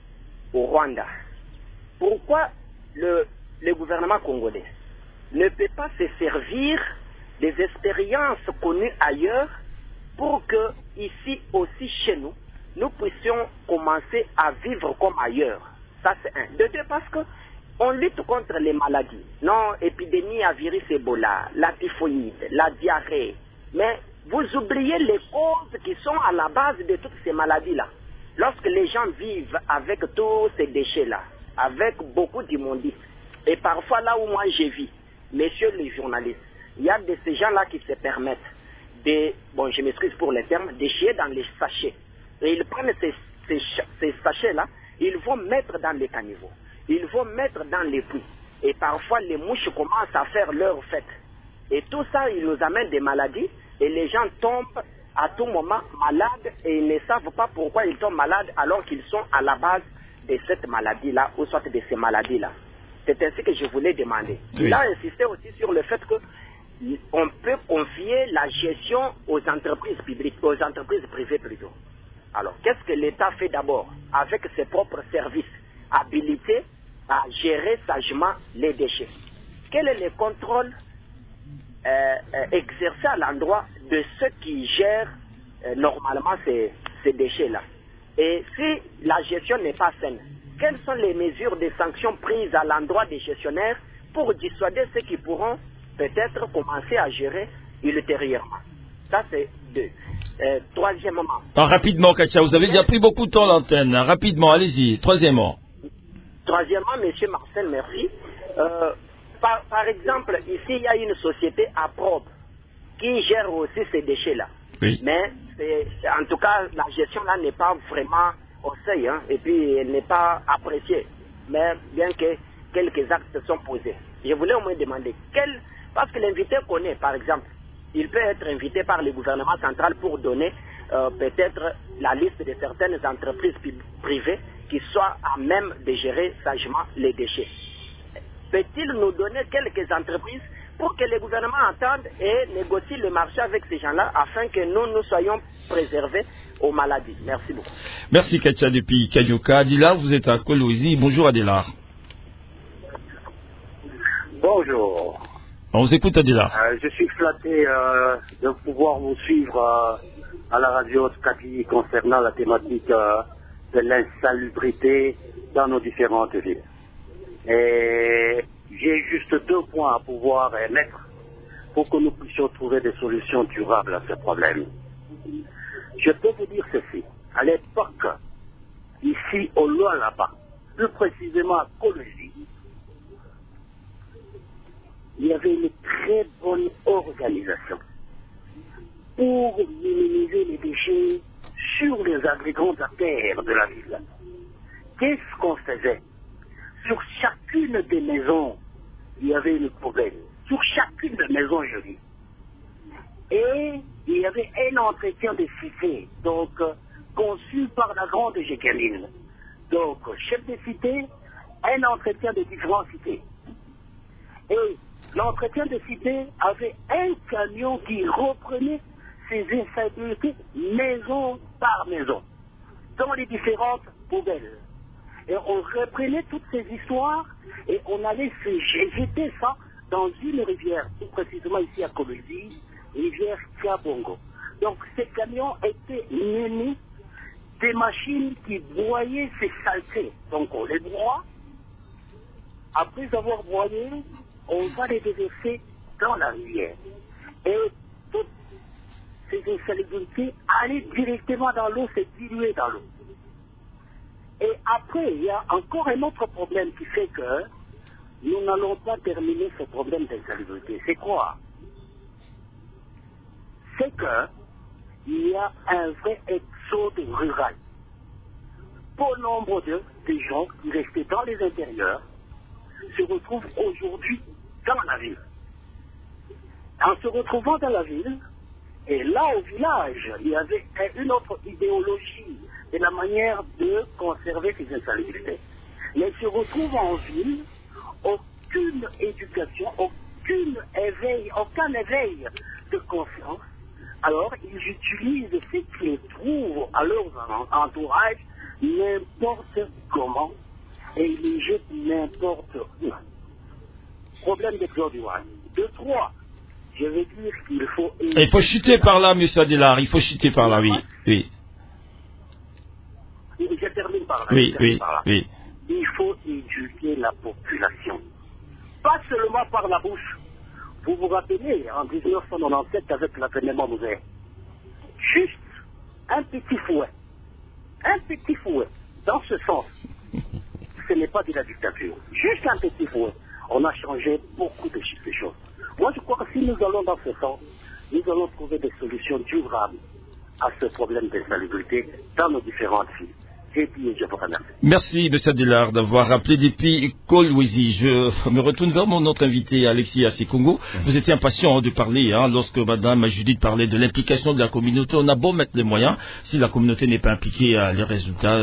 au Rwanda. Pourquoi le, le gouvernement congolais ne peut pas se servir des expériences connues ailleurs pour que, ici aussi chez nous, nous puissions commencer à vivre comme ailleurs? Ça c'est un. De deux, parce que on lutte contre les maladies. Non, épidémie à virus Ebola, la typhoïde, la diarrhée. Mais vous oubliez les causes qui sont à la base de toutes ces maladies-là. Lorsque les gens vivent avec tous ces déchets-là, avec beaucoup d'immondices, et parfois là où moi j'ai vu, messieurs les journalistes, il y a de ces gens-là qui se permettent de, bon je m'excuse pour le terme, de chier dans les sachets. Et ils prennent ces, ces, ces sachets-là, ils vont mettre dans les caniveaux, ils vont mettre dans les puits. Et parfois les mouches commencent à faire leur fête. Et tout ça, il nous amène des maladies, et les gens tombent à tout moment malades, et ils ne savent pas pourquoi ils tombent malades alors qu'ils sont à la base de cette maladie-là, ou soit de ces maladies-là. C'est ainsi que je voulais demander. Oui. Il a insisté aussi sur le fait qu'on peut confier la gestion aux entreprises publiques, aux entreprises privées plutôt. Alors, qu'est-ce que l'État fait d'abord avec ses propres services habilités à gérer sagement les déchets? Quel est le contrôle euh, euh, exercé à l'endroit de ceux qui gèrent euh, normalement ces, ces déchets-là? Et si la gestion n'est pas saine, quelles sont les mesures de sanctions prises à l'endroit des gestionnaires pour dissuader ceux qui pourront peut-être commencer à gérer ultérieurement? Ça, c'est deux. Euh, troisièmement. Ah, rapidement, Katia, vous avez déjà pris beaucoup de temps l'antenne. Rapidement, allez-y. Troisièmement. Troisièmement, monsieur Marcel, merci. Euh, par, par exemple, ici, il y a une société à propre qui gère aussi ces déchets-là. Oui. Mais, en tout cas, la gestion là n'est pas vraiment au seuil, hein, et puis elle n'est pas appréciée. Mais bien que quelques actes sont posés. Je voulais au moins demander, quel, parce que l'invité connaît, par exemple, il peut être invité par le gouvernement central pour donner euh, peut-être la liste de certaines entreprises privées qui soient à même de gérer sagement les déchets. Peut-il nous donner quelques entreprises pour que le gouvernement entende et négocie le marché avec ces gens-là afin que nous, nous soyons préservés aux maladies? Merci beaucoup. Merci Katia depuis Kanyuka. Adila, vous êtes à Kolwezi. Bonjour Adila. Bonjour. On vous écoute Adila. Euh, je suis flatté euh, de pouvoir vous suivre euh, à la radio Scati concernant la thématique euh, de l'insalubrité dans nos différentes villes. Et j'ai juste deux points à pouvoir émettre pour que nous puissions trouver des solutions durables à ce problème. Je peux vous dire ceci. À l'époque, ici au loin là-bas, plus précisément à Kolwezi, il y avait une très bonne organisation pour minimiser les déchets sur les grandes artères de la ville. Qu'est-ce qu'on faisait? Sur chacune des maisons, il y avait une poubelle. Sur chacune des maisons, je dis. Et il y avait un entretien de cité, donc euh, conçu par la grande Gécaline. Donc, chef de cité, un entretien de différentes cités. Et l'entretien de cité avait un camion qui reprenait ces insalubrités maison par maison, dans les différentes poubelles. Et on reprenait toutes ces histoires et on allait se jeter ça dans une rivière, plus précisément ici à Kolwezi, rivière Kiabongo. Donc ces camions étaient munis des machines qui broyaient ces saletés. Donc on les broie. Après avoir broyé, on va les déverser dans la rivière. Et toutes ces insalubrités allaient directement dans l'eau, se diluer dans l'eau. Et après, il y a encore un autre problème qui fait que nous n'allons pas terminer ce problème d'insalubrité. C'est quoi? C'est que il y a un vrai exode rural. Bon nombre de, de gens qui restaient dans les intérieurs se retrouvent aujourd'hui dans la ville. En se retrouvant dans la ville, et là au village, il y avait une autre idéologie de la manière de conserver ces insalubrités. Mais se retrouvent en ville, aucune éducation, aucun éveil, aucun éveil de conscience. Alors ils utilisent ce qu'ils trouvent à leur entourage n'importe comment et ils les jettent n'importe où. Problème d'exode rural. De trois, je veux dire qu'il faut... Il faut chuter par là, monsieur Adélard, il faut chuter par là, oui. oui. Je termine par là. Oui, oui, par là. oui. Il faut éduquer la population. Pas seulement par la bouche. Vous vous rappelez, en dix-neuf cent quatre-vingt-dix-sept, avec l'avènement moderne, juste un petit fouet, un petit fouet, dans ce sens, ce n'est pas de la dictature, juste un petit fouet, on a changé beaucoup de choses. Moi, je crois que si nous allons dans ce sens, nous allons trouver des solutions durables à ce problème d'insalubrité dans nos différentes villes. Et puis, je vous remercie. Merci, M. Adélard, d'avoir rappelé depuis Kolwezi. Je me retourne vers mon autre invité, Alexis Assekongo. Vous étiez impatient hein, de parler, hein, lorsque Mme Judith parlait de l'implication de la communauté. On a beau mettre les moyens, si la communauté n'est pas impliquée, les résultats,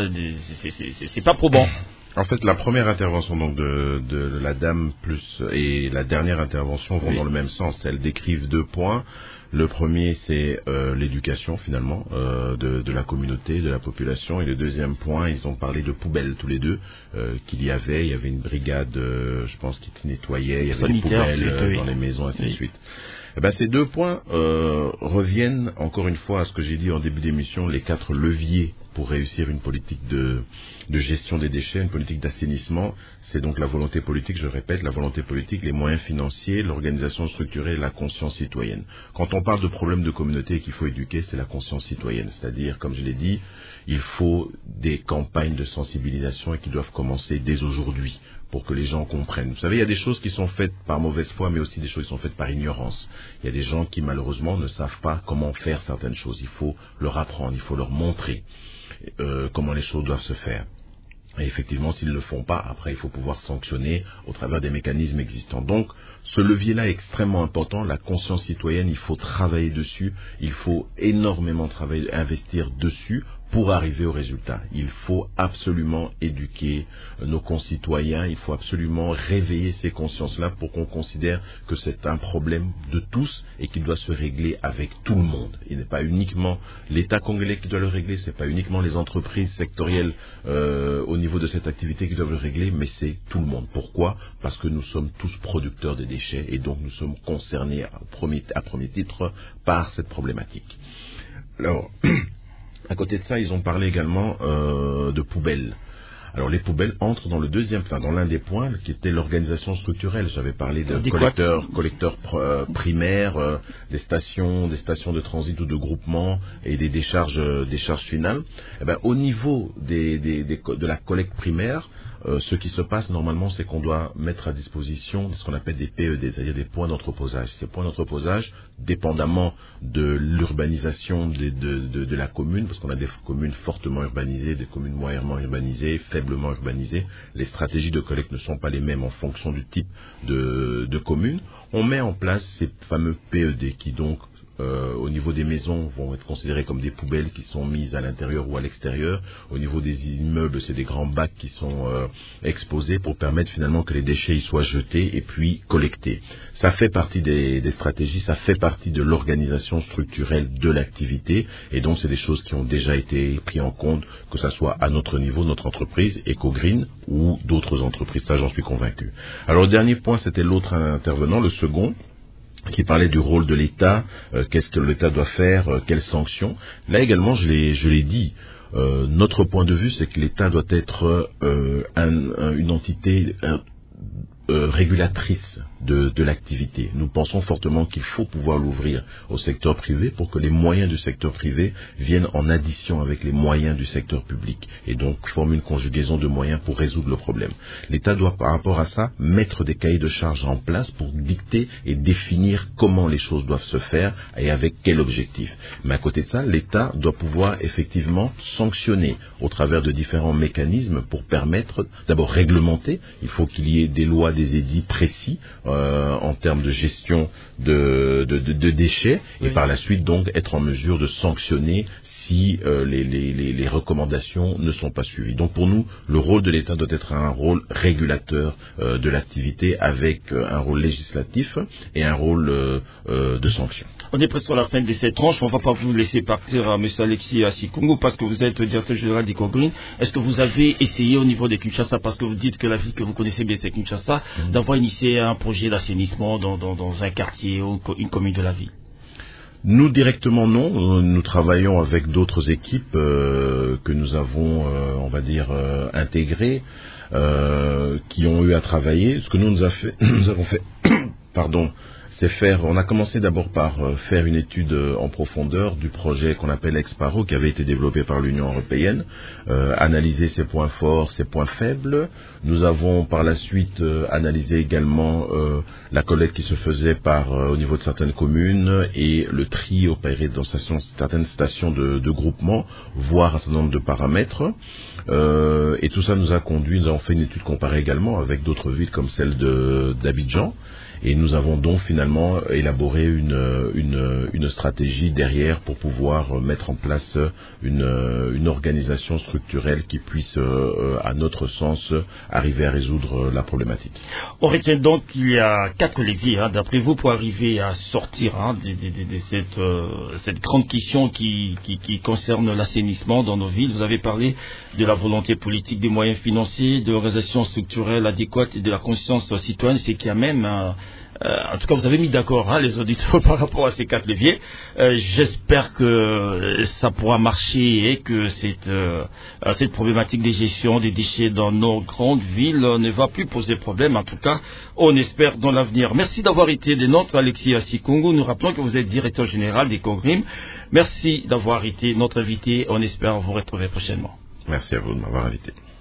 c'est pas probant. En fait, la première intervention donc de, de la dame plus et la dernière intervention vont oui. dans le même sens. Elles décrivent deux points. Le premier, c'est euh, l'éducation finalement euh, de, de la communauté, de la population. Et le deuxième point, ils ont parlé de poubelles tous les deux euh, qu'il y avait. Il y avait une brigade, euh, je pense, qui nettoyait. Il y avait Sanitaire, des poubelles euh, dans les maisons, ainsi oui. de suite. Eh ben, ces deux points euh, reviennent encore une fois à ce que j'ai dit en début d'émission, les quatre leviers pour réussir une politique de, de gestion des déchets, une politique d'assainissement. C'est donc la volonté politique, je répète, la volonté politique, les moyens financiers, l'organisation structurée et la conscience citoyenne. Quand on parle de problèmes de communauté qu'il faut éduquer, c'est la conscience citoyenne. C'est-à-dire, comme je l'ai dit, il faut des campagnes de sensibilisation et qui doivent commencer dès aujourd'hui pour que les gens comprennent. Vous savez, il y a des choses qui sont faites par mauvaise foi, mais aussi des choses qui sont faites par ignorance. Il y a des gens qui, malheureusement, ne savent pas comment faire certaines choses. Il faut leur apprendre, il faut leur montrer euh, comment les choses doivent se faire. Et effectivement, s'ils ne le font pas, après, il faut pouvoir sanctionner au travers des mécanismes existants. Donc, ce levier-là est extrêmement important. La conscience citoyenne, il faut travailler dessus. Il faut énormément travailler, investir dessus pour arriver au résultat. Il faut absolument éduquer nos concitoyens. Il faut absolument réveiller ces consciences-là pour qu'on considère que c'est un problème de tous et qu'il doit se régler avec tout le monde. Il n'est pas uniquement l'État congolais qui doit le régler, c'est pas uniquement les entreprises sectorielles euh, au niveau de cette activité qui doivent le régler, mais c'est tout le monde. Pourquoi? Parce que nous sommes tous producteurs de déchets et donc nous sommes concernés à premier, à premier titre par cette problématique. Alors, à côté de ça, ils ont parlé également euh, de poubelles. Alors les poubelles entrent dans le deuxième, enfin dans l'un des points qui était l'organisation structurelle. J'avais parlé de collecteurs, collecteurs euh, primaires, euh, des stations, des stations de transit ou de groupement et des décharges, euh, décharges finales. Eh ben, au niveau des, des, des, de la collecte primaire, euh, ce qui se passe normalement, c'est qu'on doit mettre à disposition ce qu'on appelle des P E D, c'est-à-dire des points d'entreposage. Ces points d'entreposage, dépendamment de l'urbanisation de, de, de, de la commune, parce qu'on a des communes fortement urbanisées, des communes moyennement urbanisées, faiblement urbanisées, les stratégies de collecte ne sont pas les mêmes en fonction du type de, de commune. On met en place ces fameux P E D qui donc Euh, au niveau des maisons vont être considérées comme des poubelles qui sont mises à l'intérieur ou à l'extérieur. Au niveau des immeubles, c'est des grands bacs qui sont euh, exposés pour permettre finalement que les déchets y soient jetés et puis collectés. Ça fait partie des, des stratégies, ça fait partie de l'organisation structurelle de l'activité et donc c'est des choses qui ont déjà été prises en compte, que ce soit à notre niveau, notre entreprise, EcoGreen ou d'autres entreprises. Ça, j'en suis convaincu. Alors, le dernier point, c'était l'autre intervenant, le second, qui parlait du rôle de l'État, euh, qu'est-ce que l'État doit faire, euh, quelles sanctions. Là également, je l'ai, je l'ai dit, euh, notre point de vue, c'est que l'État doit être euh, un, un, une entité un, euh, régulatrice de, de l'activité. Nous pensons fortement qu'il faut pouvoir l'ouvrir au secteur privé pour que les moyens du secteur privé viennent en addition avec les moyens du secteur public et donc forment une conjugaison de moyens pour résoudre le problème. L'État doit par rapport à ça mettre des cahiers de charges en place pour dicter et définir comment les choses doivent se faire et avec quel objectif. Mais à côté de ça, l'État doit pouvoir effectivement sanctionner au travers de différents mécanismes pour permettre, d'abord réglementer, il faut qu'il y ait des lois, des édits précis euh, en termes de gestion de, de, de, de déchets oui. et par la suite donc être en mesure de sanctionner si euh, les, les, les, les recommandations ne sont pas suivies. Donc pour nous, le rôle de l'État doit être un rôle régulateur euh, de l'activité avec euh, un rôle législatif et un rôle euh, euh, de sanction. On est presque à la fin de cette tranche. On ne va pas vous laisser partir, à M. Alexis Asikungu, parce que vous êtes directeur général d'EcoGreen. Est-ce que vous avez essayé au niveau de Kinshasa, parce que vous dites que la ville que vous connaissez bien c'est Kinshasa, mmh. d'avoir initié un projet d'assainissement dans, dans, dans un quartier ou une commune de la ville? Nous directement non, nous travaillons avec d'autres équipes euh, que nous avons, euh, on va dire, euh, intégrées, euh, qui ont eu à travailler. Ce que nous, nous, a fait, nous avons fait, pardon, c'est faire, on a commencé d'abord par euh, faire une étude euh, en profondeur du projet qu'on appelle Exparo, qui avait été développé par l'Union européenne, euh, analyser ses points forts, ses points faibles. Nous avons par la suite euh, analysé également euh, la collecte qui se faisait par euh, au niveau de certaines communes et le tri opéré dans station, certaines stations de, de groupement, voire un certain nombre de paramètres. Euh, et tout ça nous a conduit, nous avons fait une étude comparée également avec d'autres villes comme celle de, d'Abidjan. Et nous avons donc finalement élaboré une, une, une stratégie derrière pour pouvoir mettre en place une, une organisation structurelle qui puisse, euh, à notre sens, arriver à résoudre la problématique. On retient donc qu'il y a quatre leviers, hein, d'après vous, pour arriver à sortir hein, de, de, de, de cette, euh, cette grande question qui, qui, qui concerne l'assainissement dans nos villes. Vous avez parlé de la volonté politique, des moyens financiers, de l'organisation structurelle adéquate et de la conscience citoyenne, c'est qu'il y a même... Euh, Euh, en tout cas, vous avez mis d'accord hein, les auditeurs par rapport à ces quatre leviers. Euh, j'espère que ça pourra marcher et que cette, euh, cette problématique de gestion des déchets dans nos grandes villes ne va plus poser problème. En tout cas, on espère dans l'avenir. Merci d'avoir été des nôtres, Alexis Asikungu. Nous rappelons que vous êtes directeur général d'EcoGreen. Merci d'avoir été notre invité. On espère vous retrouver prochainement. Merci à vous de m'avoir invité.